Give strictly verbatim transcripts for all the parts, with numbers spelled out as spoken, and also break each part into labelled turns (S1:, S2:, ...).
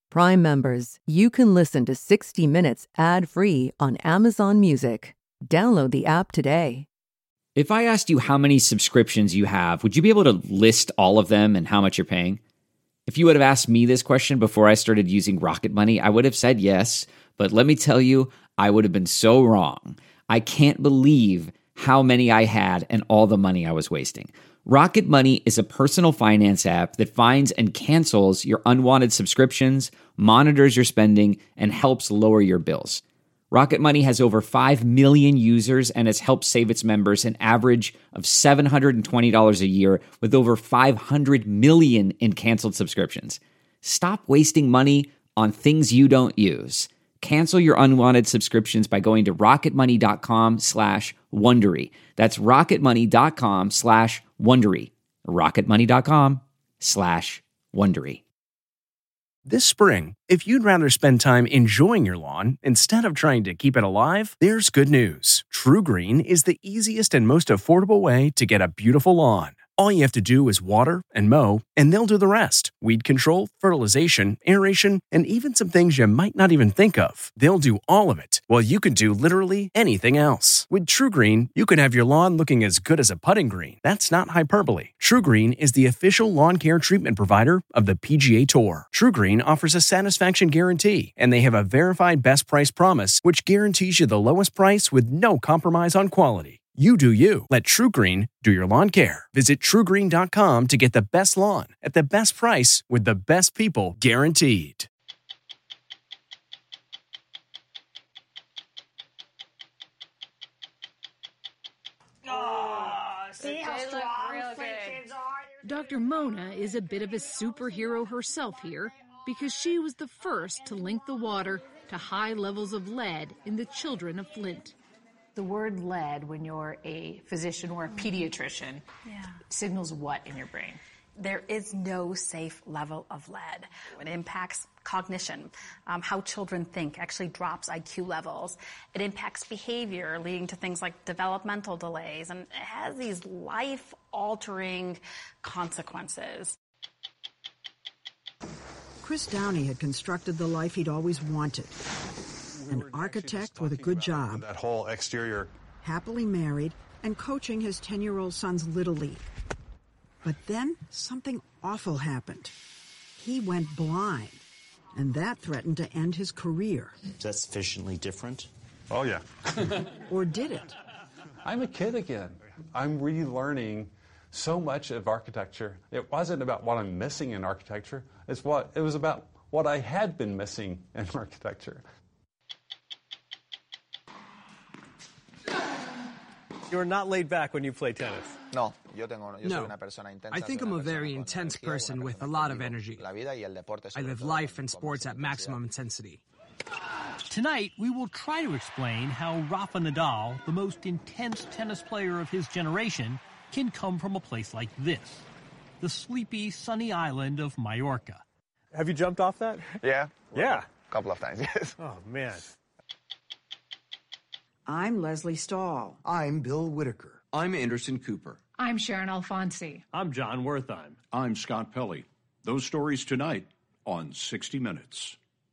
S1: Prime members, you can listen to sixty minutes ad-free on Amazon Music. Download the app today.
S2: If I asked you how many subscriptions you have, would you be able to list all of them and how much you're paying? If you would have asked me this question before I started using Rocket Money, I would have said yes, but let me tell you, I would have been so wrong. I can't believe how many I had and all the money I was wasting. Rocket Money is a personal finance app that finds and cancels your unwanted subscriptions, monitors your spending, and helps lower your bills. Rocket Money has over five million users and has helped save its members an average of seven hundred twenty dollars a year with over five hundred million in canceled subscriptions. Stop wasting money on things you don't use. Cancel your unwanted subscriptions by going to rocketmoney.com slash Wondery. That's rocketmoney.com slash Wondery. rocketmoney.com slash Wondery.
S3: This spring, if you'd rather spend time enjoying your lawn instead of trying to keep it alive, there's good news. True Green is the easiest and most affordable way to get a beautiful lawn. All you have to do is water and mow, and they'll do the rest. Weed control, fertilization, aeration, and even some things you might not even think of. They'll do all of it, while you can do literally anything else. With True Green, you can have your lawn looking as good as a putting green. That's not hyperbole. True Green is the official lawn care treatment provider of the P G A Tour. True Green offers a satisfaction guarantee, and they have a verified best price promise, which guarantees you the lowest price with no compromise on quality. You do you. Let True Green do your lawn care. Visit true green dot com to get the best lawn at the best price with the best people guaranteed.
S4: Oh, see how strong Flint kids are?
S5: Doctor Mona is a bit of a superhero herself here because she was the first to link the water to high levels of lead in the children of Flint.
S6: The word lead, when you're a physician or a pediatrician,
S4: yeah.
S6: signals what in your brain?
S4: There is no safe level of lead. It impacts cognition, um, how children think, actually drops I Q levels. It impacts behavior, leading to things like developmental delays, and it has these life-altering consequences.
S7: Chris Downey had constructed the life he'd always wanted. An architect with a good job,
S8: that whole exterior,
S7: happily married, and coaching his ten-year-old son's Little League. But then something awful happened. He went blind, and that threatened to end his career.
S9: Is that sufficiently different?
S8: Oh, yeah.
S7: Or did it?
S10: I'm a kid again. I'm relearning so much of architecture. It wasn't about what I'm missing in architecture. It's what it was about what I had been missing in architecture.
S11: You're not laid back when you play tennis.
S12: No, yo tengo, yo soy una persona intensa.
S13: I think I'm a very intense person with a lot of energy. I live life and sports at maximum intensity.
S14: Tonight, we will try to explain how Rafa Nadal, the most intense tennis player of his generation, can come from a place like this, the sleepy, sunny island of Mallorca.
S11: Have you jumped off that?
S12: Yeah.
S11: Yeah.
S12: A couple of times, yes.
S11: Oh, man.
S7: I'm Leslie Stahl.
S15: I'm Bill Whitaker.
S16: I'm Anderson Cooper.
S17: I'm Sharon Alfonsi.
S11: I'm John Wertheim.
S18: I'm Scott Pelley. Those stories tonight on sixty minutes.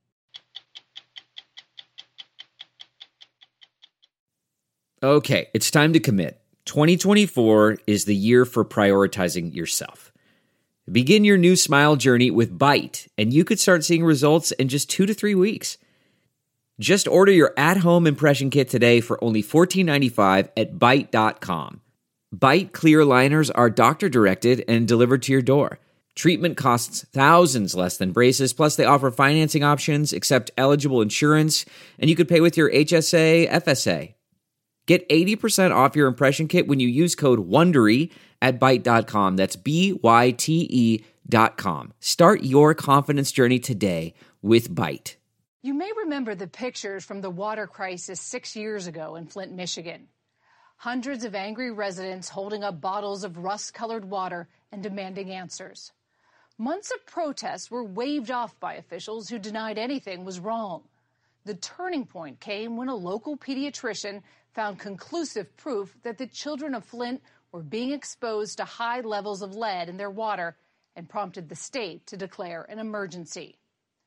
S2: Okay, it's time to commit. twenty twenty-four is the year for prioritizing yourself. Begin your new smile journey with Byte, and you could start seeing results in just two to three weeks. Just order your at-home impression kit today for only fourteen ninety-five at byte dot com. Byte clear liners are doctor-directed and delivered to your door. Treatment costs thousands less than braces, plus they offer financing options, accept eligible insurance, and you could pay with your H S A, F S A. Get eighty percent off your impression kit when you use code WONDERY at byte dot com. That's B Y T E dot com. Start your confidence journey today with Byte.
S5: You may remember the pictures from the water crisis six years ago in Flint, Michigan. Hundreds of angry residents holding up bottles of rust-colored water and demanding answers. Months of protests were waved off by officials who denied anything was wrong. The turning point came when a local pediatrician found conclusive proof that the children of Flint were being exposed to high levels of lead in their water and prompted the state to declare an emergency.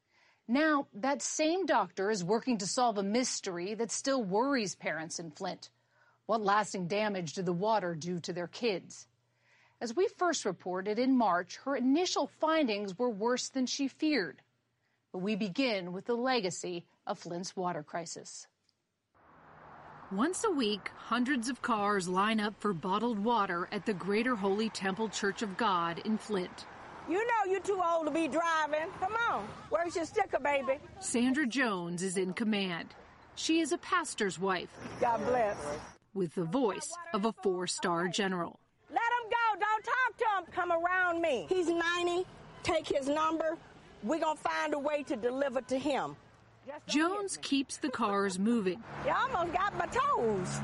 S5: Now, that same doctor is working to solve a mystery that still worries parents in Flint. What lasting damage did the water do to their kids? As we first reported in March, her initial findings were worse than she feared. But we begin with the legacy of Flint's water crisis. Once a week, hundreds of cars line up for bottled water at the Greater Holy Temple Church of God in Flint.
S8: You know you're too old to be driving. Come on. Where's your sticker, baby?
S5: Sandra Jones is in command. She is a pastor's wife.
S8: God bless.
S5: With the voice of a four-star general.
S8: Let him go. Don't talk to him. Come around me. He's ninety. Take his number. We're going to find a way to deliver to him.
S5: Jones keeps the cars moving.
S8: You almost got my toes.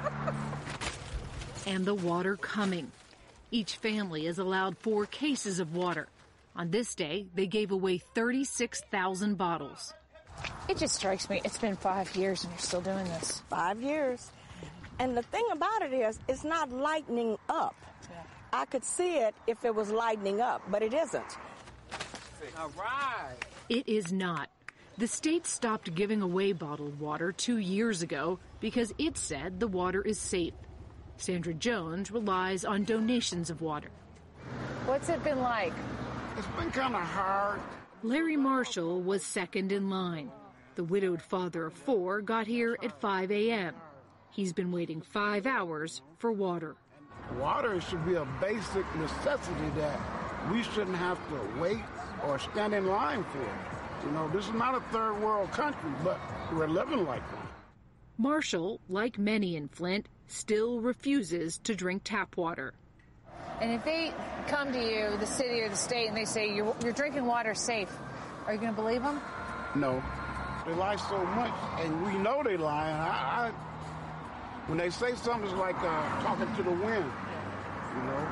S5: And the water coming. Each family is allowed four cases of water. On this day, they gave away thirty-six thousand bottles.
S6: It just strikes me, it's been five years and you're still doing this.
S8: Five years. And the thing about it is, it's not lightening up. Yeah. I could see it if it was lightening up, but it isn't.
S6: All right.
S5: It is not. The state stopped giving away bottled water two years ago because it said the water is safe. Sandra Jones relies on donations of water.
S6: What's it been like?
S15: It's been kind of hard.
S5: Larry Marshall was second in line. The widowed father of four got here at five a.m. He's been waiting five hours for water.
S15: Water should be a basic necessity that we shouldn't have to wait or stand in line for. You know, this is not a third world country, but we're living like one.
S5: Marshall, like many in Flint, still refuses to drink tap water.
S6: And if they come to you, the city or the state, and they say you're, you're drinking water safe, are you going to believe them?
S15: No. They lie so much, and we know they lie. And I, I, when they say something, it's like uh, talking to the wind. You know,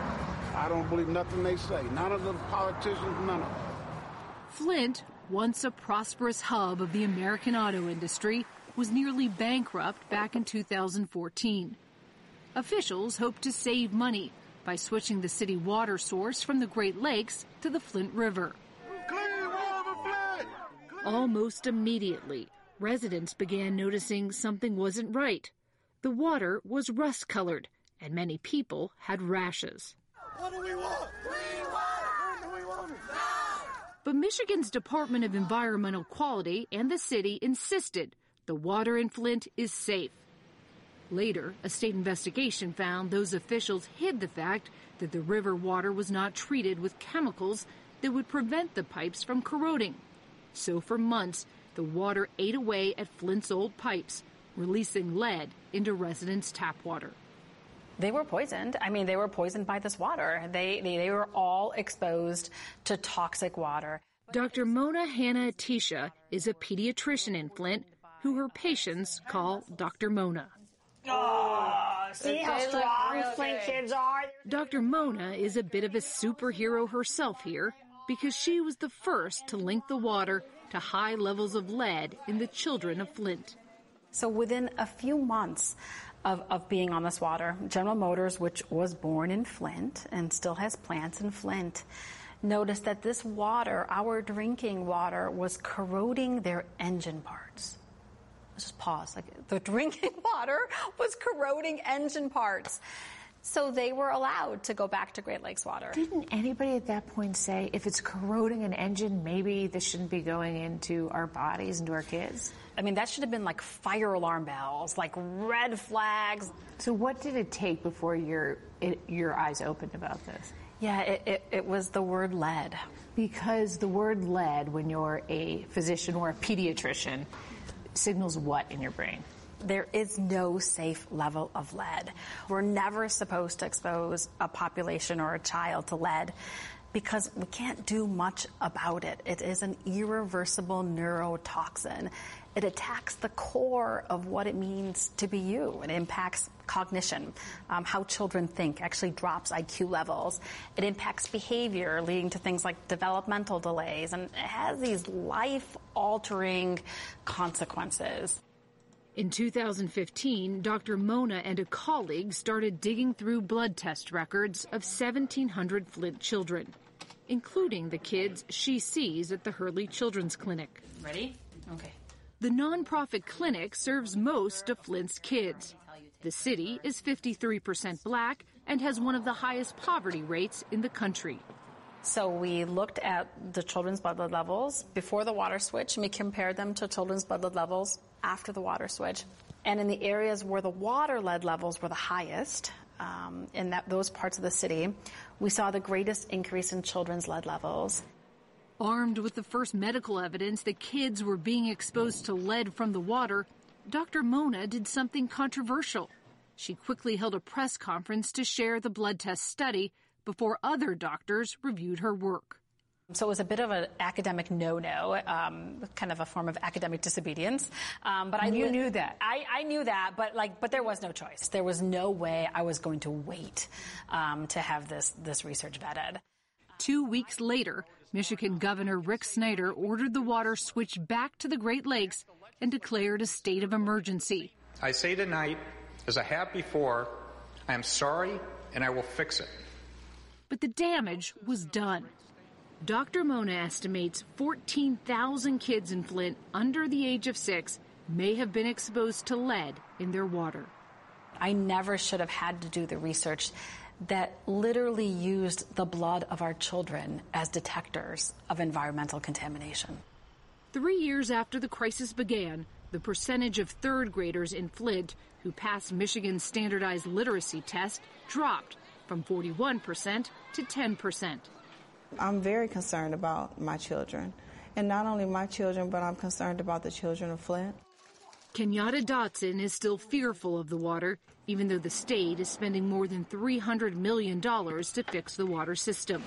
S15: I don't believe nothing they say. None of the politicians, none of them.
S5: Flint, once a prosperous hub of the American auto industry, was nearly bankrupt back in two thousand fourteen. Officials hope to save money by switching the city water source from the Great Lakes to the Flint River.
S15: Clean water, Flint! Clean.
S5: Almost immediately, residents began noticing something wasn't right. The water was rust-colored, and many people had rashes.
S15: What do we want? Clean water! When do we want it? Now!
S5: But Michigan's Department of Environmental Quality and the city insisted the water in Flint is safe. Later, a state investigation found those officials hid the fact that the river water was not treated with chemicals that would prevent the pipes from corroding. So for months, the water ate away at Flint's old pipes, releasing lead into residents' tap water.
S4: They were poisoned. I mean, they were poisoned by this water. They, they, they were all exposed to toxic water.
S5: Doctor Mona Hanna-Attisha is a pediatrician in Flint who her patients call Doctor Mona.
S8: Oh, see how strong Flint kids are?
S5: Doctor Mona is a bit of a superhero herself here because she was the first to link the water to high levels of lead in the children of Flint.
S4: So within a few months of, of being on this water, General Motors, which was born in Flint and still has plants in Flint, noticed that this water, our drinking water, was corroding their engine parts. Let's just pause. Like, the drinking water was corroding engine parts. So they were allowed to go back to Great Lakes water.
S6: Didn't anybody at that point say, if it's corroding an engine, maybe this shouldn't be going into our bodies, into our kids?
S4: I mean, that should have been like fire alarm bells, like red flags.
S6: So what did it take before your it, your eyes opened about this?
S4: Yeah, it, it, it was the word lead.
S6: Because the word lead, when you're a physician or a pediatrician, signals what in your brain?
S4: There is no safe level of lead. We're never supposed to expose a population or a child to lead because we can't do much about it. It is an irreversible neurotoxin. It attacks the core of what it means to be you. It impacts cognition, um, how children think, actually drops I Q levels. It impacts behavior, leading to things like developmental delays, and it has these life-altering consequences.
S5: In two thousand fifteen, Doctor Mona and a colleague started digging through blood test records of seventeen hundred Flint children. including the kids she sees at the Hurley Children's Clinic.
S4: Ready? Okay.
S5: The nonprofit clinic serves most of Flint's kids. The city is fifty-three percent black and has one of the highest poverty rates in the country.
S4: So we looked at the children's blood lead levels before the water switch, and we compared them to children's blood lead levels after the water switch. And in the areas where the water lead levels were the highest, um, in that, those parts of the city, we saw the greatest increase in children's lead levels.
S5: Armed with the first medical evidence that kids were being exposed to lead from the water, Doctor Mona did something controversial. She quickly held a press conference to share the blood test study before other doctors reviewed her work.
S4: So it was a bit of an academic no-no, um, kind of a form of academic disobedience. Um, but I
S6: you knew that.
S4: I, I knew that, but like, but there was no choice. There was no way I was going to wait um, to have this this research vetted.
S5: Two weeks later, Michigan Governor Rick Snyder ordered the water switched back to the Great Lakes and declared a state of emergency.
S16: I say tonight, as I have before, I am sorry and I will fix it.
S5: But the damage was done. Doctor Mona estimates fourteen thousand kids in Flint under the age of six may have been exposed to lead in their water.
S4: I never should have had to do the research that literally used the blood of our children as detectors of environmental contamination.
S5: Three years after the crisis began, the percentage of third graders in Flint who passed Michigan's standardized literacy test dropped from forty-one percent to ten percent.
S19: I'm very concerned about my children, and not only my children, but I'm concerned about the children of Flint.
S5: Kenyatta Dotson is still fearful of the water, even though the state is spending more than three hundred million dollars to fix the water system.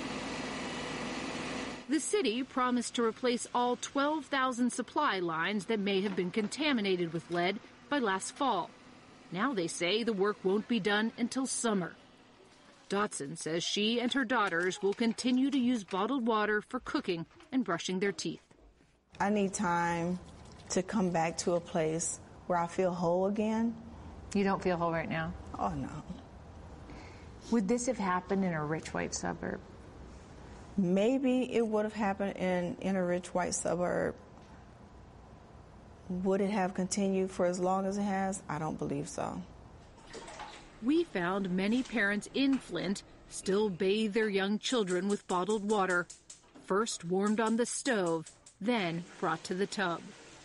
S5: The city promised to replace all twelve thousand supply lines that may have been contaminated with lead by last fall. Now they say the work won't be done until summer. Dotson says she and her daughters will continue to use bottled water for cooking and brushing their teeth.
S19: I need time to come back to a place where I feel whole again.
S6: You don't feel whole right now?
S19: Oh, no.
S6: Would this have happened in a rich white suburb?
S19: Maybe it would have happened in, in a rich white suburb. Would it have continued for as long as it has? I don't believe so.
S5: We found many parents in Flint still bathe their young children with bottled water, first warmed on the stove, then brought to the tub.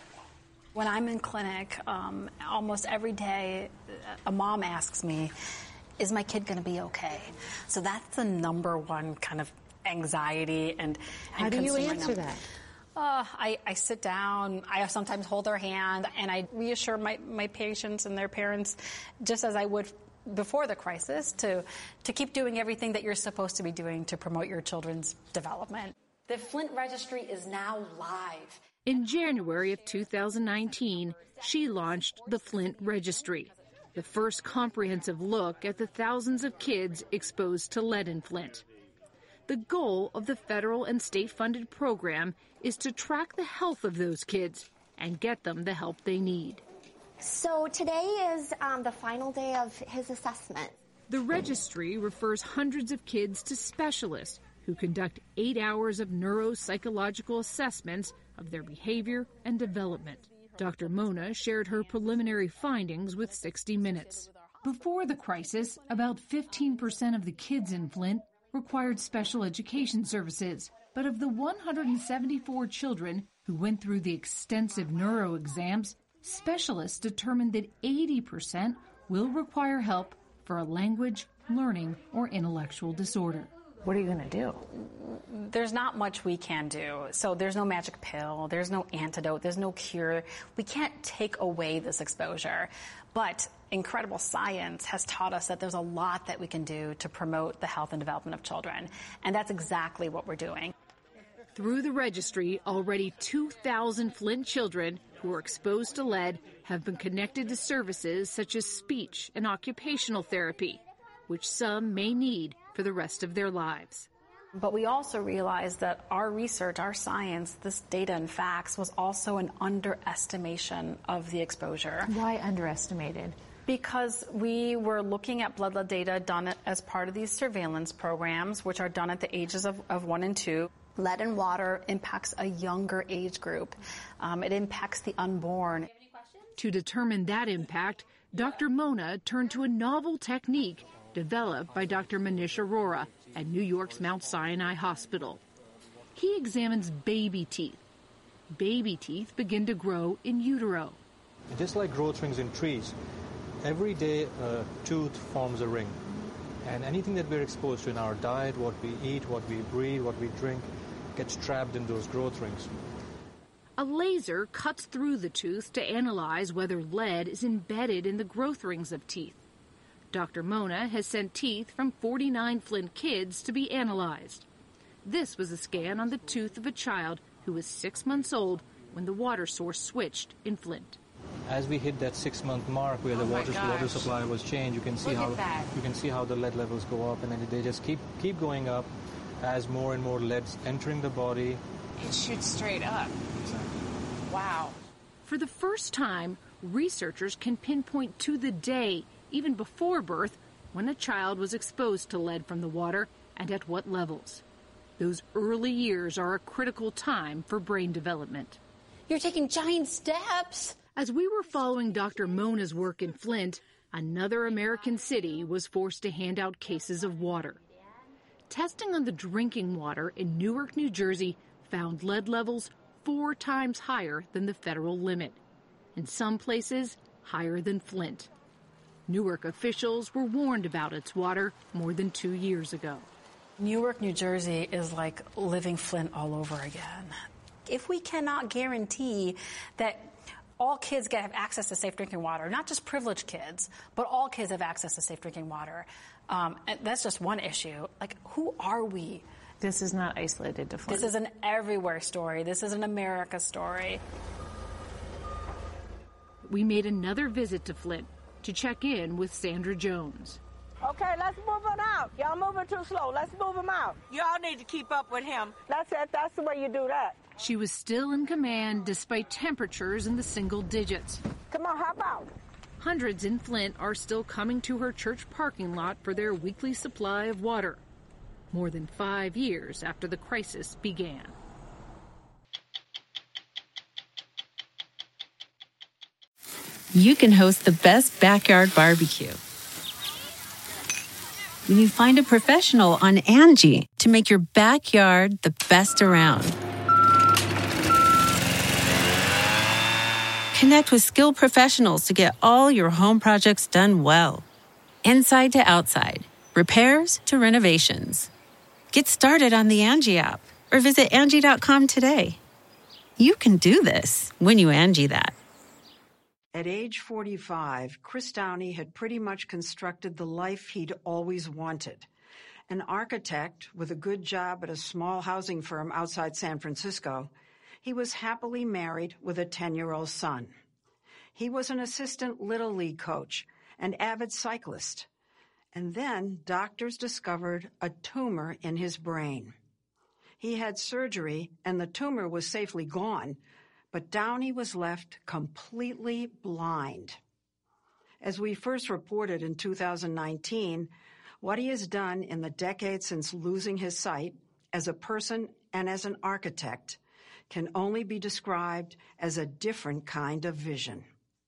S4: When I'm in clinic, um, almost every day, a mom asks me, is my kid going to be okay? So that's the number one kind of anxiety and, and
S6: How do you answer that?
S4: Uh, I, I sit down, I sometimes hold their hand, and I reassure my, my patients and their parents, just as I would before the crisis, to, to keep doing everything that you're supposed to be doing to promote your children's development. The Flint Registry is now live.
S5: In January of two thousand nineteen, she launched the Flint Registry, the first comprehensive look at the thousands of kids exposed to lead in Flint. The goal of the federal and state-funded program is to track the health of those kids and get them the help they need.
S20: So today is um, the final day of his assessment.
S5: The registry refers hundreds of kids to specialists who conduct eight hours of neuropsychological assessments of their behavior and development. Doctor Mona shared her preliminary findings with sixty minutes. Before the crisis, about fifteen percent of the kids in Flint required special education services. But of the one hundred seventy-four children who went through the extensive neuro exams, specialists determined that eighty percent will require help for a language, learning, or intellectual disorder.
S6: What are you going to do?
S4: There's not much we can do. So there's no magic pill, there's no antidote, there's no cure. We can't take away this exposure. But incredible science has taught us that there's a lot that we can do to promote the health and development of children. And that's exactly what we're doing.
S5: Through the registry, already two thousand Flint children who are exposed to lead have been connected to services such as speech and occupational therapy, which some may need for the rest of their lives.
S4: But we also realized that our research, our science, this data and facts was also an underestimation of the exposure.
S6: Why underestimated?
S4: Because we were looking at blood lead data done as part of these surveillance programs, which are done at the ages of, of one and two. Lead in water impacts a younger age group. Um, it impacts the unborn.
S5: To determine that impact, Doctor Mona turned to a novel technique developed by Doctor Manish Arora at New York's Mount Sinai Hospital. He examines baby teeth. Baby teeth begin to grow in utero.
S21: Just like growth rings in trees, every day a tooth forms a ring. And anything that we're exposed to in our diet, what we eat, what we breathe, what we drink, gets trapped in those growth rings.
S5: A laser cuts through the tooth to analyze whether lead is embedded in the growth rings of teeth. Doctor Mona has sent teeth from forty-nine Flint kids to be analyzed. This was a scan on the tooth of a child who was six months old when the water source switched in Flint.
S21: As we hit that six-month mark where the
S5: Oh my
S21: water, water supply was changed, you can see
S5: Look
S21: how
S5: at that.
S21: you can see how the lead levels go up, and then they just keep keep going up as more and more lead's entering the body.
S6: It shoots straight up. Wow.
S5: For the first time, researchers can pinpoint to the day, even before birth, when a child was exposed to lead from the water and at what levels. Those early years are a critical time for brain development.
S22: You're taking giant steps.
S5: As we were following Doctor Mona's work in Flint, another American city was forced to hand out cases of water. Testing on the drinking water in Newark, New Jersey, found lead levels four times higher than the federal limit. In some places, higher than Flint. Newark officials were warned about its water more than two years ago.
S4: Newark, New Jersey is like living Flint all over again. If we cannot guarantee that all kids get have access to safe drinking water, not just privileged kids, but all kids have access to safe drinking water, um, and that's just one issue. Like, who are we?
S6: This is not isolated to Flint.
S4: This is an everywhere story. This is an America story.
S5: We made another visit to Flint to check in with Sandra Jones.
S8: Okay, let's move him out. Y'all moving too slow. Let's move him out. Y'all need to keep up with him. That's it. That's the way you do that.
S5: She was still in command despite temperatures in the single digits.
S8: Come on, hop out.
S5: Hundreds in Flint are still coming to her church parking lot for their weekly supply of water, more than five years after the crisis began.
S23: You can host the best backyard barbecue when you find a professional on Angie to make your backyard the best around. Connect with skilled professionals to get all your home projects done well. Inside to outside, repairs to renovations. Get started on the Angie app or visit Angie dot com today. You can do this when you Angie that.
S7: At age forty-five, Chris Downey had pretty much constructed the life he'd always wanted. An architect with a good job at a small housing firm outside San Francisco, he was happily married with a ten-year-old son. He was an assistant Little League coach, an avid cyclist. And then doctors discovered a tumor in his brain. He had surgery, and the tumor was safely gone, but Downey was left completely blind. As we first reported in two thousand nineteen, what he has done in the decades since losing his sight, as a person and as an architect, can only be described as a different kind of vision.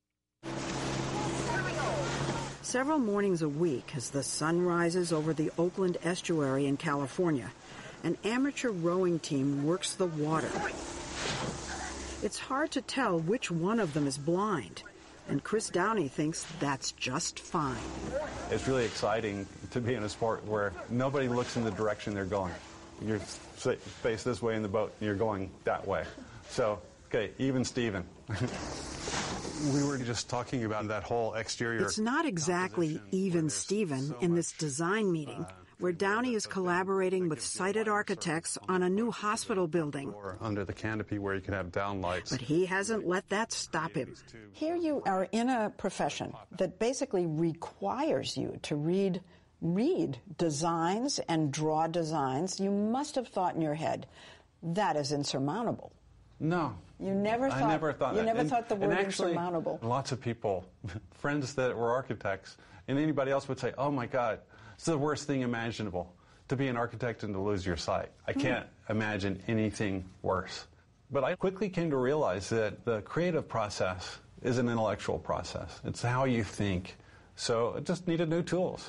S7: Several mornings a week, as the sun rises over the Oakland estuary in California, an amateur rowing team works the water. It's hard to tell which one of them is blind, and Chris Downey thinks that's just fine.
S10: It's really exciting to be in a sport where nobody looks in the direction they're going. You're faced this way in the boat, and you're going that way. So, okay, even Steven. We were just talking about that whole exterior.
S7: It's not exactly even Steven in this design meeting, where Downey is collaborating with sighted architects on a new hospital building.
S10: Or under the canopy where you can have downlights.
S7: But he hasn't let that stop him.
S24: Here you are in a profession that basically requires you to read read designs and draw designs. You must have thought in your head, that is insurmountable.
S10: No.
S24: You never thought,
S10: I never thought
S24: you
S10: that.
S24: never
S10: and,
S24: thought the word
S10: actually,
S24: insurmountable.
S10: Lots of people, friends that were architects, and anybody else would say, oh my God, it's the worst thing imaginable to be an architect and to lose your sight. I can't mm. imagine anything worse. But I quickly came to realize that the creative process is an intellectual process. It's how you think. So I just needed new tools.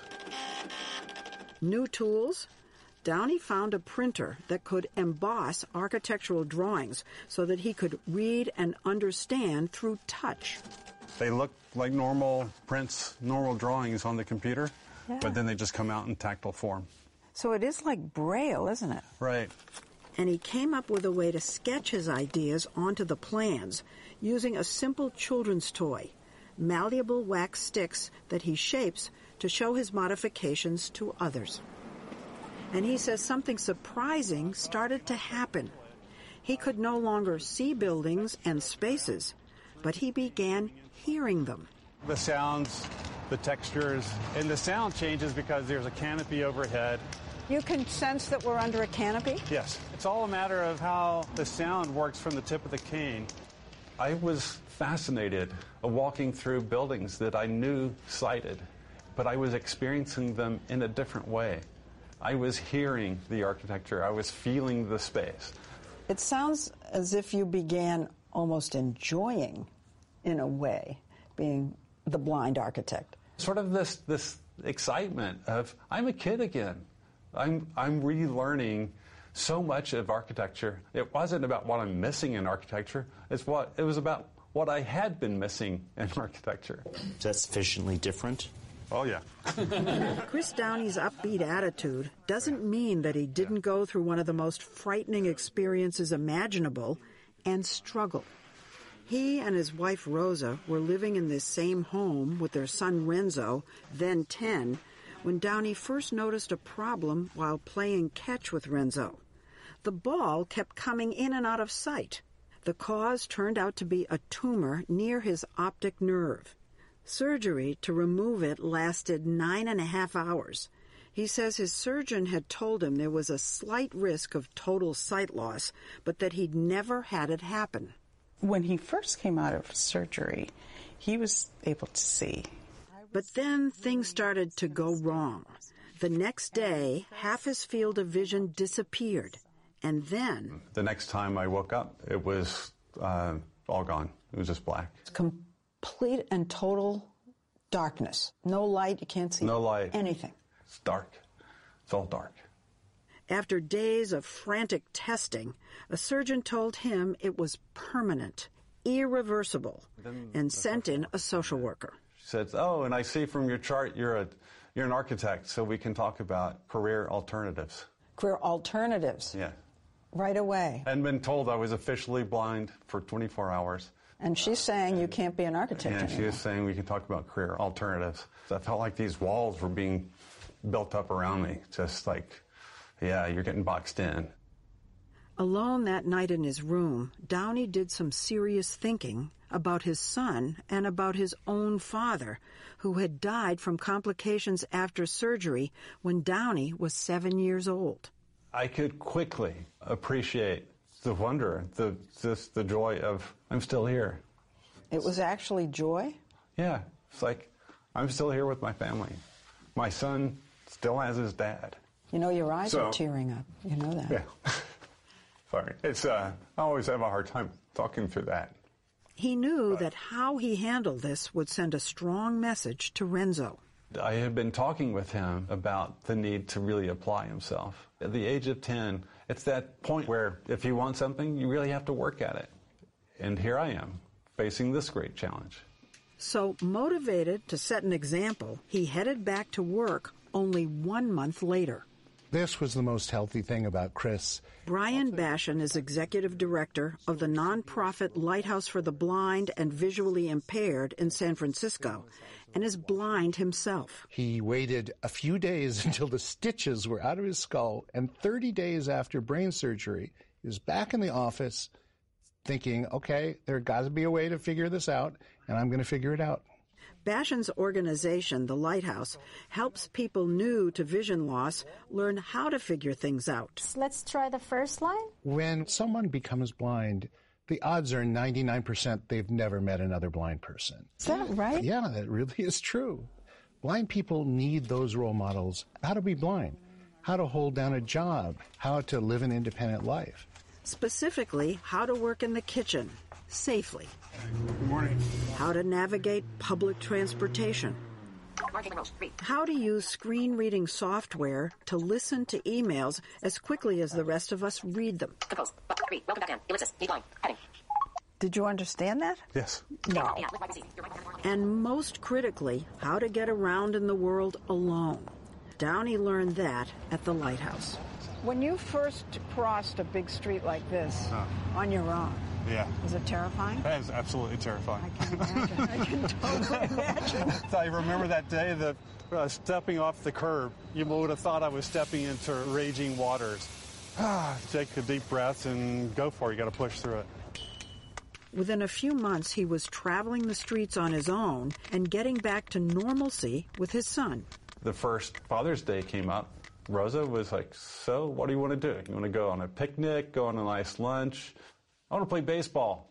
S24: New tools? Downey found a printer that could emboss architectural drawings so that he could read and understand through touch.
S10: They look like normal prints, normal drawings on the computer, yeah. but then they just come out in tactile form.
S24: So it is like Braille, isn't it?
S10: Right.
S24: And he came up with a way to sketch his ideas onto the plans using a simple children's toy, malleable wax sticks that he shapes to show his modifications to others. And he says something surprising started to happen. He could no longer see buildings and spaces, but he began hearing them.
S1: The sounds, the textures, and the sound changes because there's a canopy overhead.
S24: You can sense that we're under a canopy?
S1: Yes. It's all a matter of how the sound works from the tip of the cane.
S10: I was fascinated of walking through buildings that I knew sighted, but I was experiencing them in a different way. I was hearing the architecture. I was feeling the space.
S24: It sounds as if you began almost enjoying, in a way, being the blind architect.
S10: Sort of this this excitement of, I'm a kid again. I'm I'm relearning so much of architecture. It wasn't about what I'm missing in architecture. It's what it was about what I had been missing in architecture.
S3: Is that sufficiently different?
S10: Oh, yeah.
S24: Chris Downey's upbeat attitude doesn't mean that he didn't go through one of the most frightening experiences imaginable and struggle. He and his wife Rosa were living in this same home with their son Renzo, then ten, when Downey first noticed a problem while playing catch with Renzo. The ball kept coming in and out of sight. The cause turned out to be a tumor near his optic nerve. Surgery to remove it lasted nine and a half hours. He says his surgeon had told him there was a slight risk of total sight loss, but that he'd never had it happen.
S9: When he first came out of surgery, he was able to see.
S24: But then things started to go wrong. The next day, half his field of vision disappeared. And then...
S10: The next time I woke up, it was uh, all gone. It was just black.
S24: It's complete and total darkness. No light, you can't see
S10: no light.
S24: anything.
S10: It's dark. It's all dark.
S24: After days of frantic testing, a surgeon told him it was permanent, irreversible, and sent in a social worker.
S10: She said, oh, and I see from your chart you're a you're an architect, so we can talk about career alternatives.
S24: Career alternatives?
S10: Yeah.
S24: Right away.
S10: And been told I was officially blind for twenty-four hours.
S24: And she's saying you can't be an architect
S10: Yeah,
S24: anymore.
S10: she was saying we can talk about career alternatives. I felt like these walls were being built up around me, just like, yeah, you're getting boxed in.
S24: Alone that night in his room, Downey did some serious thinking about his son and about his own father, who had died from complications after surgery when Downey was seven years old.
S10: I could quickly appreciate the wonder, the just the joy of, I'm still here.
S24: It was actually joy?
S10: Yeah, it's like, I'm still here with my family. My son still has his dad.
S24: You know, your eyes
S10: So-
S24: are tearing up. You know that.
S10: Yeah. Sorry. It's, uh, I always have a hard time talking through that.
S24: He knew that how he handled this would send a strong message to Renzo.
S10: I had been talking with him about the need to really apply himself. At the age of ten, it's that point where if you want something, you really have to work at it. And here I am, facing this great challenge.
S24: So, motivated to set an example, he headed back to work only one month later.
S13: This was the most healthy thing about Chris.
S24: Brian Bashan is executive director of the nonprofit Lighthouse for the Blind and Visually Impaired in San Francisco, and is blind himself.
S13: He waited a few days until the stitches were out of his skull, and thirty days after brain surgery, he was back in the office thinking, okay, there got to be a way to figure this out, and I'm going to figure it out.
S24: Bashan's organization, the Lighthouse, helps people new to vision loss learn how to figure things out.
S25: Let's try the first line.
S13: When someone becomes blind, the odds are ninety-nine percent they've never met another blind person.
S8: Is that right?
S13: Yeah, that really is true. Blind people need those role models. How to be blind, how to hold down a job, how to live an independent life.
S24: Specifically, how to work in the kitchen safely.
S1: Good morning.
S24: How to navigate public transportation. How to use screen reading software to listen to emails as quickly as the rest of us read them.
S8: Did you understand that?
S1: Yes.
S8: No.
S24: And most critically, how to get around in the world alone. Downey learned that at the lighthouse.
S7: When you first crossed a big street like this
S1: Huh.
S7: on your own,
S1: Yeah.
S7: was it terrifying?
S1: That is absolutely terrifying.
S7: I can imagine. I can totally imagine.
S1: I remember that day that uh, stepping off the curb, you would have thought I was stepping into raging waters. Ah, take a deep breath and go for it. You got to push through it.
S24: Within a few months, he was traveling the streets on his own and getting back to normalcy with his son.
S10: The first Father's Day came up. Rosa was like, so what do you want to do? You want to go on a picnic, go on a nice lunch? I want to play baseball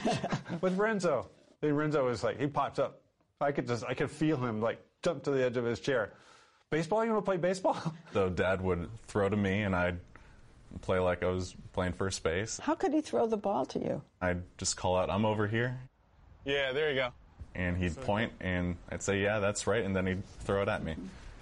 S10: with Renzo. And Renzo was like, he pops up. I could just, I could feel him like jump to the edge of his chair. Baseball? You want to play baseball?
S11: So Dad would throw to me, and I'd play like I was playing first base.
S8: How could he throw the ball to you?
S11: I'd just call out, I'm over here.
S1: Yeah, there you go.
S11: And he'd point, and I'd say, yeah, that's right, and then he'd throw it at me.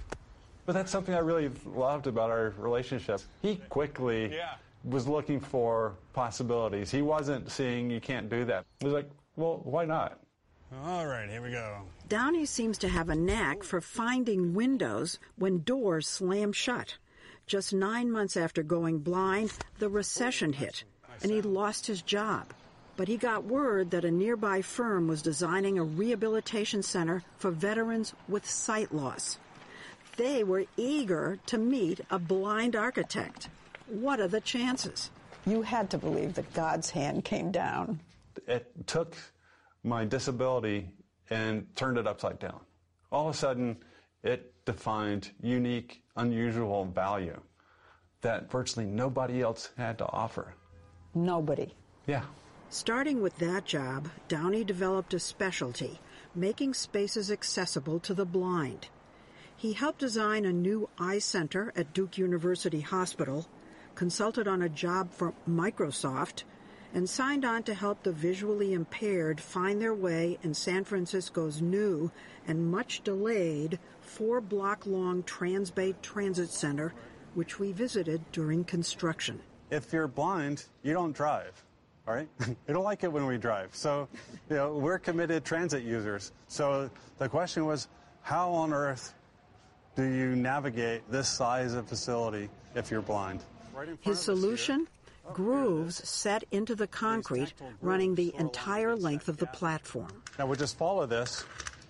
S10: But that's something I really loved about our relationship. He quickly
S1: Yeah.
S10: was looking for possibilities. He wasn't seeing you can't do that. He was like, well, why not?
S1: All right, here we go.
S24: Downey seems to have a knack for finding windows when doors slam shut. Just nine months after going blind, the recession hit, and he lost his job. But he got word that a nearby firm was designing a rehabilitation center for veterans with sight loss. They were eager to meet a blind architect. What are the chances?
S8: You had to believe that God's hand came down.
S10: It took my disability and turned it upside down. All of a sudden, it defined unique, unusual value that virtually nobody else had to offer.
S8: Nobody.
S10: Yeah.
S24: Starting with that job, Downey developed a specialty, making spaces accessible to the blind. He helped design a new eye center at Duke University Hospital, consulted on a job for Microsoft, and signed on to help the visually impaired find their way in San Francisco's new and much delayed four-block-long Transbay Transit Center, which we visited during construction.
S1: If you're blind, you don't drive, all right? You don't like it when we drive. So, you know, we're committed transit users. So the question was, how on earth do you navigate this size of facility if you're blind?
S24: His solution? Grooves set into the concrete running the entire length of the platform.
S1: Now we'll just follow this,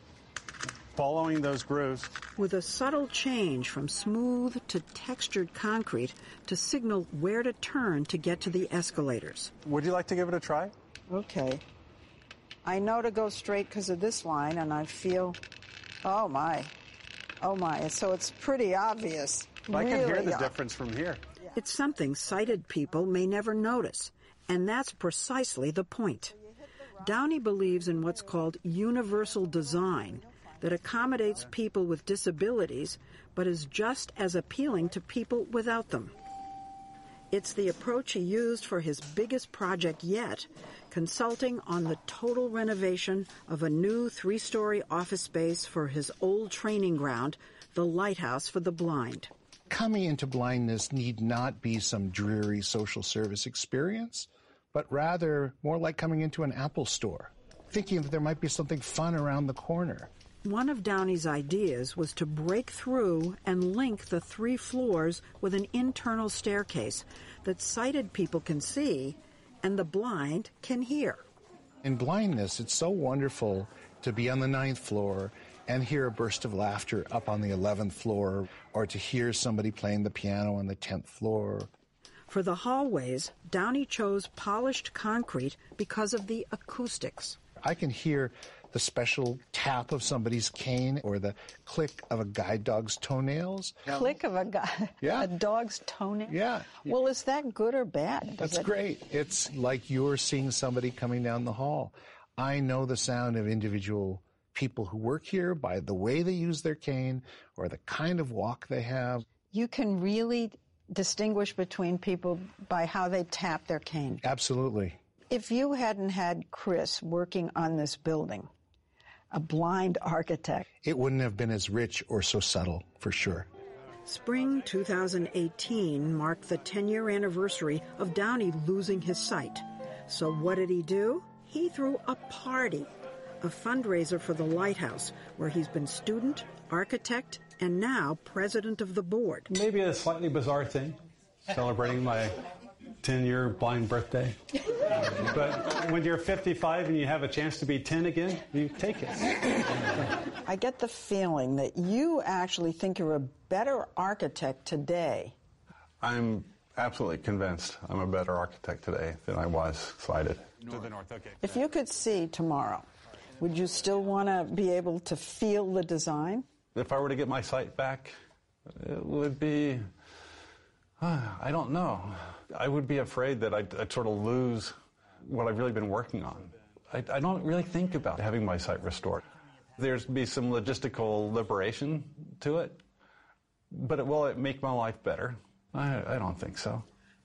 S1: following those grooves.
S24: With a subtle change from smooth to textured concrete to signal where to turn to get to the escalators.
S1: Would you like to give it a try?
S7: Okay. I know to go straight because of this line, and I feel, oh my, oh my. So it's pretty obvious.
S1: I
S7: really
S1: can hear the
S7: obvious.
S1: difference from here.
S24: It's something sighted people may never notice, and that's precisely the point. Downey believes in what's called universal design, that accommodates people with disabilities, but is just as appealing to people without them. It's the approach he used for his biggest project yet, consulting on the total renovation of a new three-story office space for his old training ground, the Lighthouse for the Blind.
S13: Coming into blindness need not be some dreary social service experience, but rather more like coming into an Apple store, thinking that there might be something fun around the corner.
S24: One of Downey's ideas was to break through and link the three floors with an internal staircase that sighted people can see and the blind can hear.
S13: In blindness, it's so wonderful to be on the ninth floor and hear a burst of laughter up on the eleventh floor, or to hear somebody playing the piano on the tenth floor.
S24: For the hallways, Downey chose polished concrete because of the acoustics.
S13: I can hear the special tap of somebody's cane or the click of a guide dog's toenails.
S24: Click of a guy,
S13: yeah.
S24: a dog's toenail?
S13: Yeah.
S24: Well, is that good or bad? Does
S13: That's
S24: it...
S13: great. It's like you're seeing somebody coming down the hall. I know the sound of individual people who work here by the way they use their cane or the kind of walk they have.
S24: You can really distinguish between people by how they tap their cane.
S13: Absolutely.
S24: If you hadn't had Chris working on this building, a blind architect,
S13: it wouldn't have been as rich or so subtle, for sure.
S24: Spring two thousand eighteen marked the ten-year anniversary of Downey losing his sight. So what did he do? He threw a party, a fundraiser for the Lighthouse, where he's been student, architect, and now president of the board.
S1: Maybe a slightly bizarre thing, celebrating my ten-year blind birthday. But when you're fifty-five and you have a chance to be ten again, you take it.
S24: I get the feeling that you actually think you're a better architect today.
S10: I'm absolutely convinced I'm a better architect today than I was sighted.
S1: To the north, okay.
S24: If you could see tomorrow, would you still want to be able to feel the design?
S10: If I were to get my sight back, it would be, uh, I don't know. I would be afraid that I'd, I'd sort of lose what I've really been working on. I, I don't really think about having my sight restored. There's be some logistical liberation to it, but it, will it make my life better? I, I don't think so.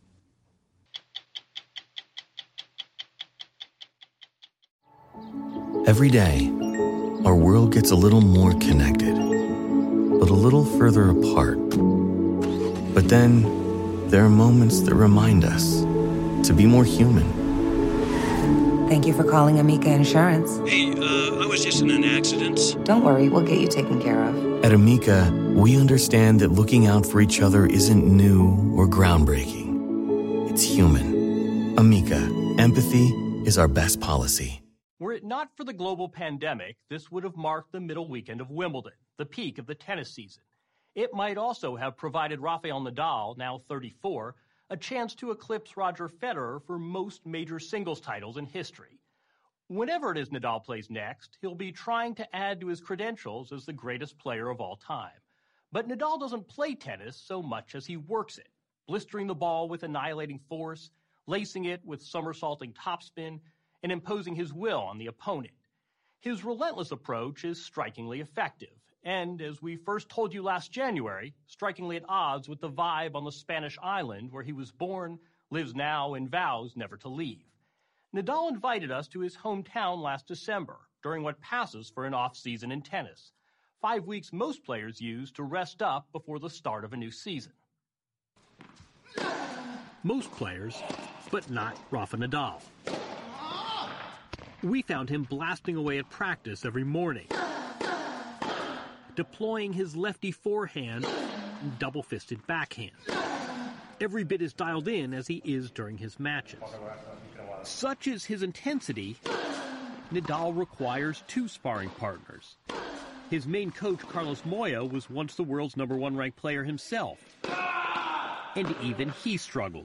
S12: Every day, our world gets a little more connected, but a little further apart. But then, there are moments that remind us to be more human.
S14: Thank you for calling Amica Insurance.
S17: Hey, uh, I was just in an accident.
S14: Don't worry, we'll get you taken care of.
S12: At Amica, we understand that looking out for each other isn't new or groundbreaking. It's human. Amica, empathy is our best policy.
S18: Were it not for the global pandemic, this would have marked the middle weekend of Wimbledon, the peak of the tennis season. It might also have provided Rafael Nadal, now thirty-four, a chance to eclipse Roger Federer for most major singles titles in history. Whenever it is Nadal plays next, he'll be trying to add to his credentials as the greatest player of all time. But Nadal doesn't play tennis so much as he works it, blistering the ball with annihilating force, lacing it with somersaulting topspin, and imposing his will on the opponent. His relentless approach is strikingly effective, and, as we first told you last January, strikingly at odds with the vibe on the Spanish island where he was born, lives now, and vows never to leave. Nadal invited us to his hometown last December, during what passes for an off-season in tennis, five weeks most players use to rest up before the start of a new season. Most players, but not Rafa Nadal. We found him blasting away at practice every morning, deploying his lefty forehand and double-fisted backhand. Every bit as dialed in as he is during his matches. Such is his intensity, Nadal requires two sparring partners. His main coach, Carlos Moya, was once the world's number one ranked player himself. And even he struggled.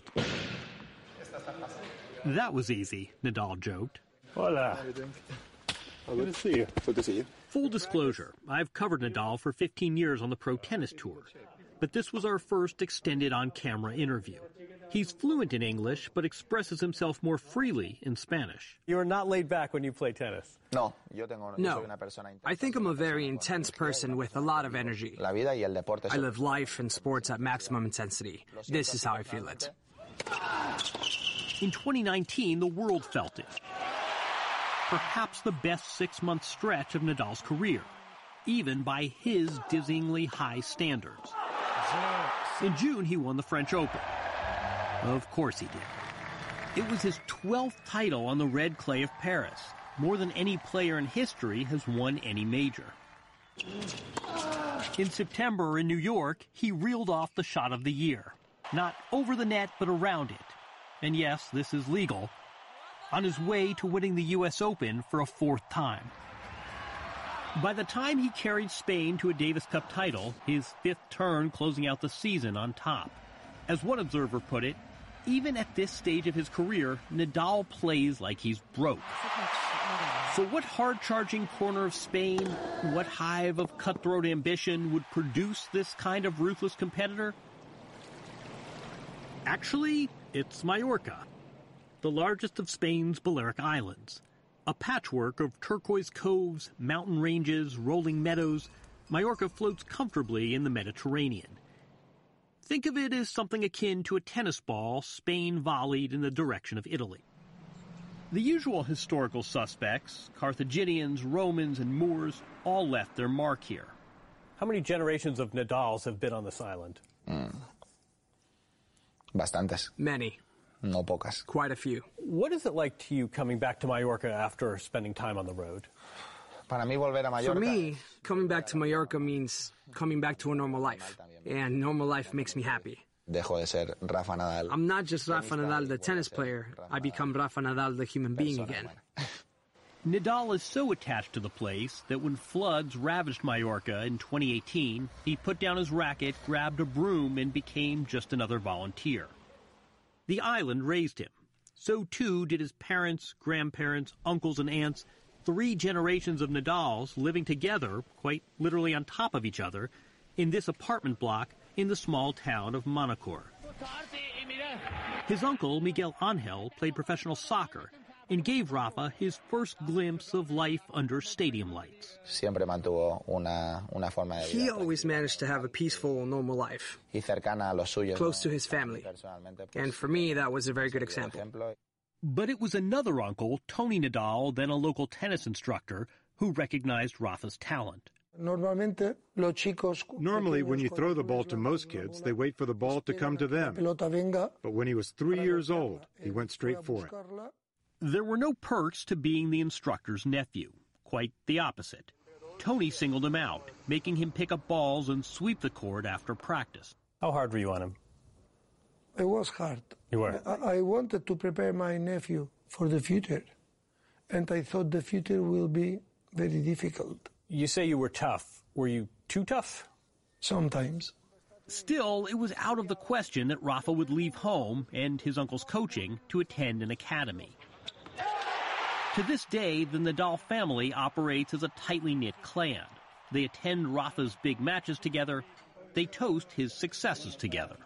S18: That was easy, Nadal joked.
S25: Hola. Good to see you. Good to see you.
S18: Full disclosure, I've covered Nadal for fifteen years on the Pro Tennis Tour, but this was our first extended on-camera interview. He's fluent in English, but expresses himself more freely in Spanish.
S25: You are not laid back when you play tennis.
S26: No. I think I'm a very intense person with a lot of energy. I live life and sports at maximum intensity. This is how I feel it.
S18: In twenty nineteen, the world felt it. Perhaps the best six-month stretch of Nadal's career, even by his dizzyingly high standards. In June, he won the French Open. Of course he did. It was his twelfth title on the red clay of Paris, more than any player in history has won any major. In September in New York, he reeled off the shot of the year. Not over the net, but around it. And yes, this is legal. On his way to winning the U S Open for a fourth time. By the time he carried Spain to a Davis Cup title, his fifth turn closing out the season on top. As one observer put it, even at this stage of his career, Nadal plays like he's broke. So what hard-charging corner of Spain, what hive of cutthroat ambition would produce this kind of ruthless competitor? Actually, it's Majorca, the largest of Spain's Balearic Islands. A patchwork of turquoise coves, mountain ranges, rolling meadows, Majorca floats comfortably in the Mediterranean. Think of it as something akin to a tennis ball Spain volleyed in the direction of Italy. The usual historical suspects, Carthaginians, Romans, and Moors, all left their mark here. How many generations of Nadals have been on this island?
S2: Mm. Bastantes.
S26: Many.
S2: No pocas.
S26: Quite a few.
S18: What is it like to you coming back to Majorca after spending time on the road?
S2: Para mí, volver a Mallorca.
S26: For me, coming back to Majorca means coming back to a normal life. And normal life makes me happy.
S2: Dejo de ser Rafa Nadal.
S26: I'm not just Rafa Nadal, the tennis player. I become Rafa Nadal, the human being again.
S18: Nadal is so attached to the place that when floods ravaged Majorca in twenty eighteen, he put down his racket, grabbed a broom, and became just another volunteer. The island raised him. So too did his parents, grandparents, uncles, and aunts, three generations of Nadals living together, quite literally on top of each other, in this apartment block in the small town of Manacor. His uncle, Miguel Angel, played professional soccer and gave Rafa his first glimpse of life under stadium lights.
S2: Siempre mantuvo una, una forma de vida.
S26: He always managed to have a peaceful, normal life,
S2: y cercana a los suyos,
S26: close to his family. And for me, that was a very good example.
S18: But it was another uncle, Tony Nadal, then a local tennis instructor, who recognized Rafa's talent.
S15: Normally, when you throw the ball to most kids, they wait for the ball to come to them. But when he was three years old, he went straight for it.
S18: There were no perks to being the instructor's nephew. Quite the opposite. Tony singled him out, making him pick up balls and sweep the court after practice. How hard were you on him?
S15: It was hard.
S18: You were?
S15: I, I wanted to prepare my nephew for the future. And I thought the future will be very difficult.
S18: You say you were tough. Were you too tough?
S15: Sometimes.
S18: Still, it was out of the question that Rafa would leave home and his uncle's coaching to attend an academy. To this day, the Nadal family operates as a tightly knit clan. They attend Rafa's big matches together. They toast his successes together.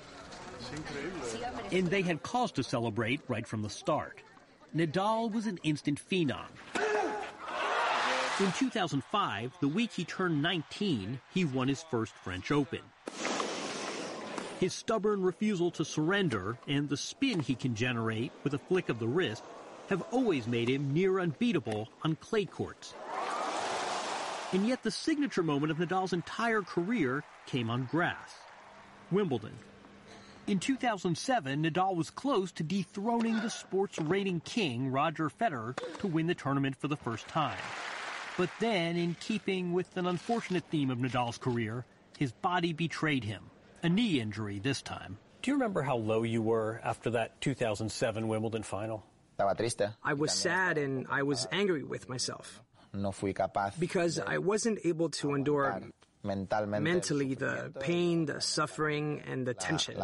S18: And they had cause to celebrate right from the start. Nadal was an instant phenom. In two thousand five, the week he turned nineteen, he won his first French Open. His stubborn refusal to surrender and the spin he can generate with a flick of the wrist have always made him near unbeatable on clay courts. And yet the signature moment of Nadal's entire career came on grass. Wimbledon. In two thousand seven, Nadal was close to dethroning the sports rating king, Roger Federer, to win the tournament for the first time. But then, in keeping with an unfortunate theme of Nadal's career, his body betrayed him. A knee injury this time. Do you remember how low you were after that two thousand seven Wimbledon final?
S26: I was sad and I was angry with myself. Because I wasn't able to endure mentally the pain, the suffering, and the tension.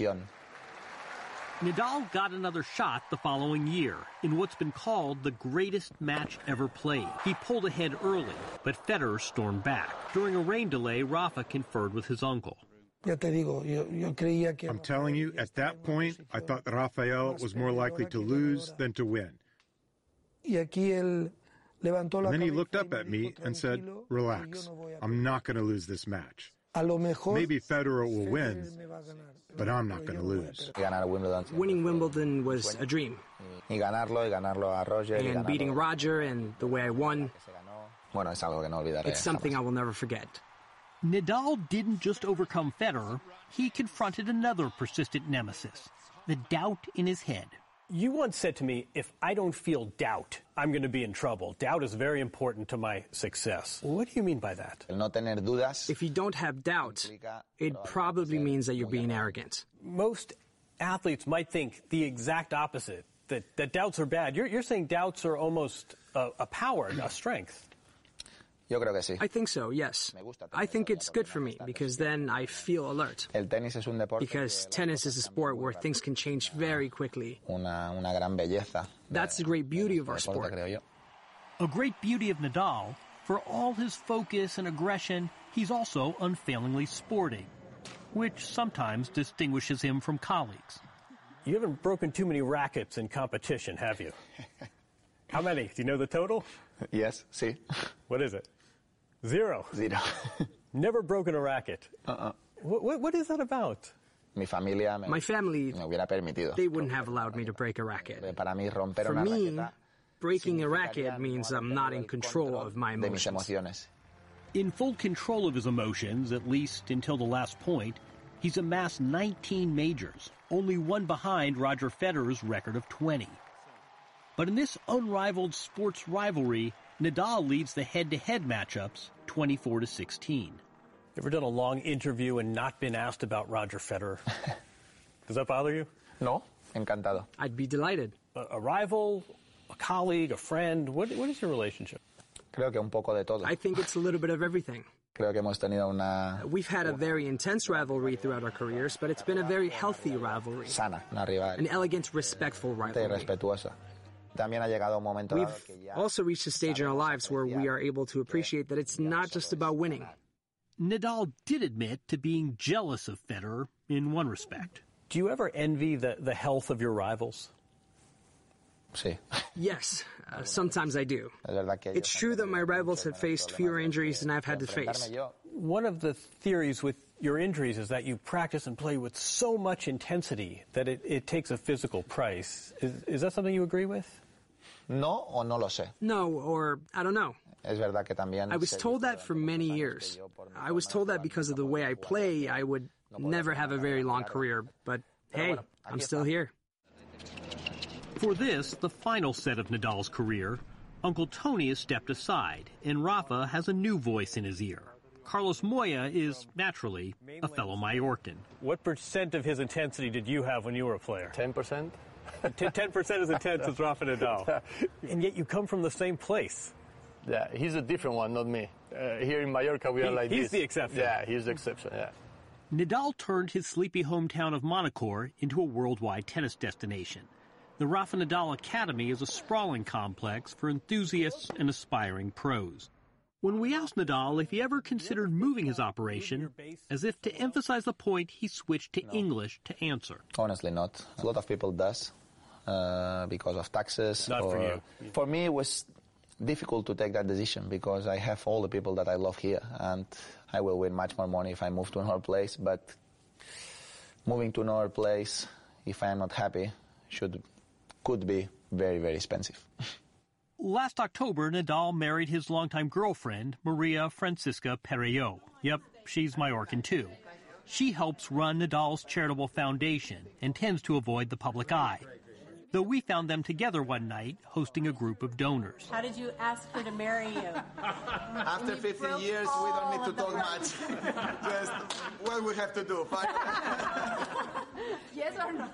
S18: Nadal got another shot the following year in what's been called the greatest match ever played. He pulled ahead early, but Federer stormed back. During a rain delay, Rafa conferred with his uncle.
S15: I'm telling you, at that point, I thought Rafael was more likely to lose than to win. And then he looked up at me and said, relax, I'm not going to lose this match. Maybe Federer will win, but I'm not going to lose.
S26: Winning Wimbledon was a dream. And beating Roger and the way I won, it's something I will never forget.
S18: Nadal didn't just overcome Federer, he confronted another persistent nemesis, the doubt in his head. You once said to me, if I don't feel doubt, I'm going to be in trouble. Doubt is very important to my success. What do you mean by that?
S26: If you don't have doubt, it probably means that you're being arrogant.
S18: Most athletes might think the exact opposite, that, that doubts are bad. You're, you're saying doubts are almost a, a power, a strength.
S26: I think so, yes. I think it's good for me because then I feel alert. Because tennis is a sport where things can change very quickly. That's the great beauty of our sport.
S18: A great beauty of Nadal, for all his focus and aggression, he's also unfailingly sporting, which sometimes distinguishes him from colleagues.
S6: You haven't broken too many rackets in competition, have you? How many? Do you know the total?
S2: Yes, sí.
S6: What is it? Zero.
S2: Zero.
S6: Never broken a racket.
S2: Uh-uh.
S6: What, what, what is that about?
S2: Mi familia me,
S26: My family,
S2: me hubiera permitido.
S26: they wouldn't have allowed me to break a racket.
S2: Para mí, romper
S26: For
S2: una
S26: me,
S2: raqueta
S26: breaking a racket means I'm not in control of my
S2: de mis
S26: emotions.
S2: emociones.
S18: In full control of his emotions, at least until the last point, he's amassed nineteen majors, only one behind Roger Federer's record of twenty. But in this unrivaled sports rivalry, Nadal leads the head-to-head matchups twenty-four to sixteen.
S6: You ever done a long interview and not been asked about Roger Federer? Does that bother you?
S2: No, encantado.
S26: I'd be delighted.
S6: A, a rival, a colleague, a friend, what, what is your relationship?
S2: Creo que un poco de todo.
S26: I think it's a little bit of everything.
S2: Creo que hemos tenido una...
S26: We've had a very intense rivalry throughout our careers, but it's been a very healthy rivalry.
S2: Sana, una rival.
S26: An elegant, respectful rivalry.
S2: Respetuosa. También ha llegado un momento
S26: We've
S2: dado que ya
S26: also reached a stage in our lives where we are able to appreciate that it's not just about winning.
S18: Nadal did admit to being jealous of Federer in one respect.
S6: Do you ever envy the, the health of your rivals?
S2: Sí.
S26: Yes, uh, sometimes I do. It's true that my rivals have faced fewer injuries than I've had to face.
S6: One of the theories with your injuries is that you practice and play with so much intensity that it, it takes a physical price. Is, is that something you agree with?
S2: No o no lo sé.
S26: No, or I don't know.
S2: Es verdad que también
S26: I was told that for many years. I was told that because of the way I play, I would never have a very long career. But hey, I'm still here.
S18: For this, the final set of Nadal's career, Uncle Tony has stepped aside, and Rafa has a new voice in his ear. Carlos Moya is, naturally, a fellow Mallorcan.
S6: What percent of his intensity did you have when you were a player?
S25: ten percent.
S6: ten percent as intense as Rafa Nadal. And yet you come from the same place.
S25: Yeah, he's a different one, not me. Uh, here in Mallorca, we
S6: he,
S25: are like
S6: he's
S25: this.
S6: He's the exception.
S25: Yeah, he's the exception, yeah.
S18: Nadal turned his sleepy hometown of Manacor into a worldwide tennis destination. The Rafa Nadal Academy is a sprawling complex for enthusiasts and aspiring pros. When we asked Nadal if he ever considered moving his operation, as if to emphasize the point, he switched to English to answer.
S2: Honestly, not. A lot of people does uh, because of taxes.
S6: Not
S2: or,
S6: for you.
S2: For me, it was difficult to take that decision because I have all the people that I love here, and I will win much more money if I move to another place. But moving to another place, if I am not happy, should could be very, very expensive.
S18: Last October, Nadal married his longtime girlfriend, Maria Francisca Perello. Yep, she's Mallorcan too. She helps run Nadal's charitable foundation and tends to avoid the public eye. Though we found them together one night, hosting a group of donors.
S16: How did you ask her to marry you?
S2: After fifteen years, we don't need to talk much. Just what we have to do.
S16: Yes or no?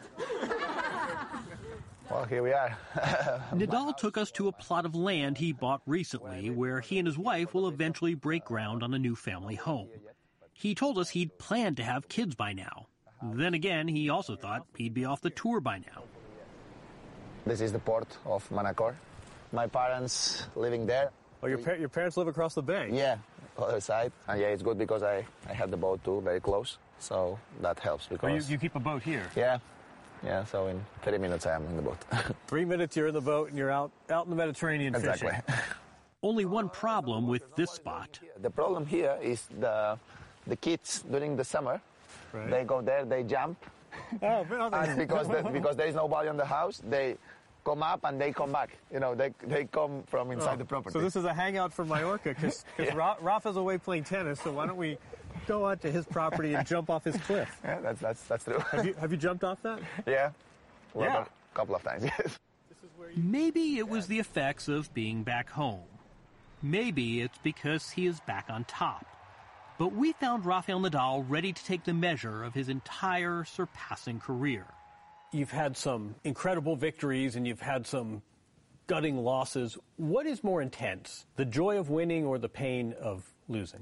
S2: Well, here we are.
S18: Nadal took us to a plot of land he bought recently where he and his wife will eventually break ground on a new family home. He told us he'd planned to have kids by now. Then again, he also thought he'd be off the tour by now.
S2: This is the port of Manacor. My parents living there.
S6: Oh, your, par your parents live across the bay?
S2: Yeah, other side. And yeah, it's good because I, I have the boat too, very close. So that helps because...
S6: Oh, you, you keep a boat here?
S2: Yeah. Yeah, so in thirty minutes I am in the boat.
S6: Three minutes you're in the boat and you're out, out in the Mediterranean
S2: exactly.
S6: fishing.
S18: Only one problem with this spot.
S2: The problem here is the, the kids during the summer, right. They go there, they jump.
S6: Oh, no,
S2: and because, the, because there is nobody in the house, they come up and they come back. You know, they they come from inside
S6: oh,
S2: the property.
S6: So this is a hangout for Mallorca because yeah. Ra Rafa's away playing tennis, so why don't we go out to his property and jump off his cliff?
S2: Yeah, that's that's that's true.
S6: Have you have you jumped off that?
S2: Yeah. Well,
S6: yeah.
S2: A couple of times, yes.
S18: Maybe it was the effects of being back home. Maybe it's because he is back on top. But we found Rafael Nadal ready to take the measure of his entire surpassing career.
S6: You've had some incredible victories and you've had some gutting losses. What is more intense, the joy of winning or the pain of losing?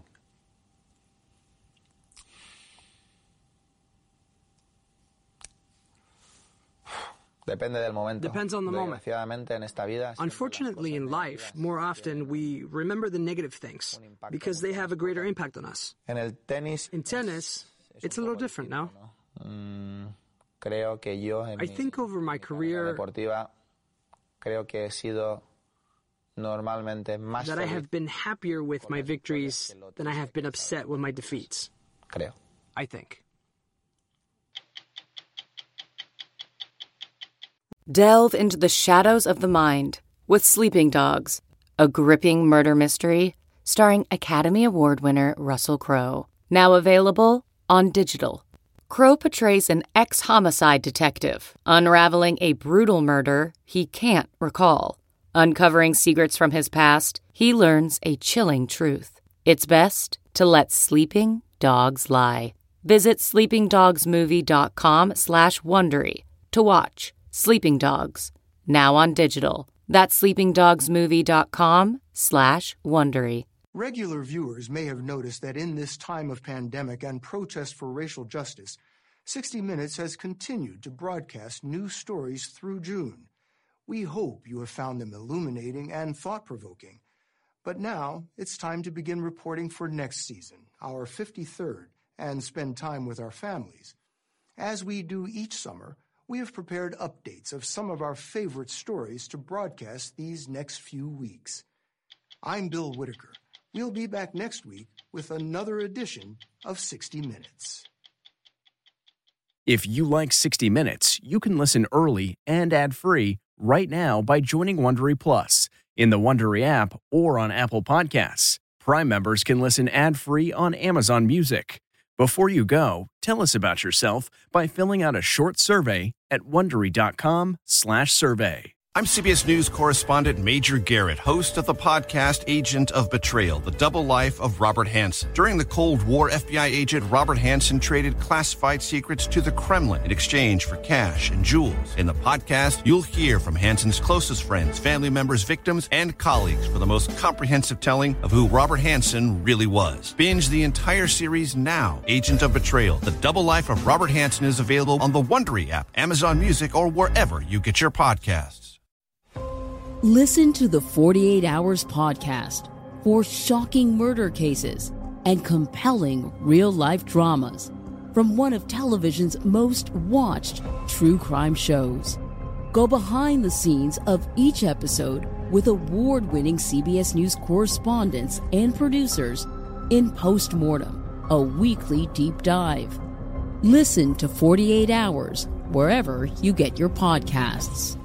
S26: Depends on the moment. Unfortunately, in life, more often we remember the negative things because they have a greater impact on us. In tennis, it's a little different now. I think over my career that I have been happier with my victories than I have been upset with my defeats. I think.
S4: Delve into the shadows of the mind with Sleeping Dogs, a gripping murder mystery starring Academy Award winner Russell Crowe. Now available on digital. Crowe portrays an ex-homicide detective unraveling a brutal murder he can't recall. Uncovering secrets from his past, he learns a chilling truth. It's best to let sleeping dogs lie. Visit sleepingdogsmovie.com slash Wondery to watch Sleeping Dogs, now on digital. That's sleepingdogsmovie.com slash Wondery.
S5: Regular viewers may have noticed that in this time of pandemic and protest for racial justice, sixty minutes has continued to broadcast news stories through June. We hope you have found them illuminating and thought-provoking. But now it's time to begin reporting for next season, our fifty-third, and spend time with our families. As we do each summer, we have prepared updates of some of our favorite stories to broadcast these next few weeks. I'm Bill Whitaker. We'll be back next week with another edition of sixty minutes.
S19: If you like sixty minutes, you can listen early and ad-free right now by joining Wondery Plus in the Wondery app or on Apple Podcasts. Prime members can listen ad-free on Amazon Music. Before you go, tell us about yourself by filling out a short survey at Wondery.com slash survey.
S20: I'm C B S News correspondent Major Garrett, host of the podcast Agent of Betrayal, The Double Life of Robert Hanssen. During the Cold War, F B I agent Robert Hanssen traded classified secrets to the Kremlin in exchange for cash and jewels. In the podcast, you'll hear from Hanssen's closest friends, family members, victims, and colleagues for the most comprehensive telling of who Robert Hanssen really was. Binge the entire series now. Agent of Betrayal, The Double Life of Robert Hanssen is available on the Wondery app, Amazon Music, or wherever you get your podcasts.
S21: Listen to the forty-eight hours podcast for shocking murder cases and compelling real-life dramas from one of television's most watched true crime shows. Go behind the scenes of each episode with award-winning C B S News correspondents and producers in Postmortem, a weekly deep dive. Listen to forty-eight hours wherever you get your podcasts.